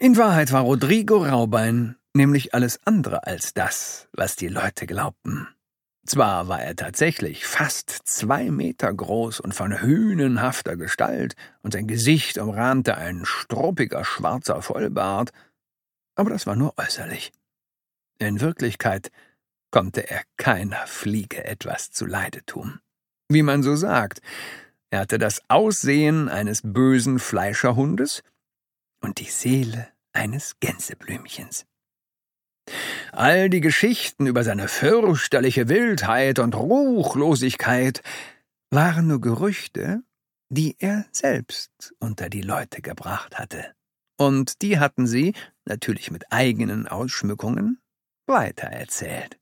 In Wahrheit war Rodrigo Raubein nämlich alles andere als das, was die Leute glaubten. Zwar war er tatsächlich fast 2 Meter groß und von hünenhafter Gestalt, und sein Gesicht umrahmte ein struppiger schwarzer Vollbart, aber das war nur äußerlich. In Wirklichkeit konnte er keiner Fliege etwas zuleide tun. Wie man so sagt, er hatte das Aussehen eines bösen Fleischerhundes und die Seele eines Gänseblümchens. All die Geschichten über seine fürchterliche Wildheit und Ruchlosigkeit waren nur Gerüchte, die er selbst unter die Leute gebracht hatte. Und die hatten sie, natürlich mit eigenen Ausschmückungen, weitererzählt.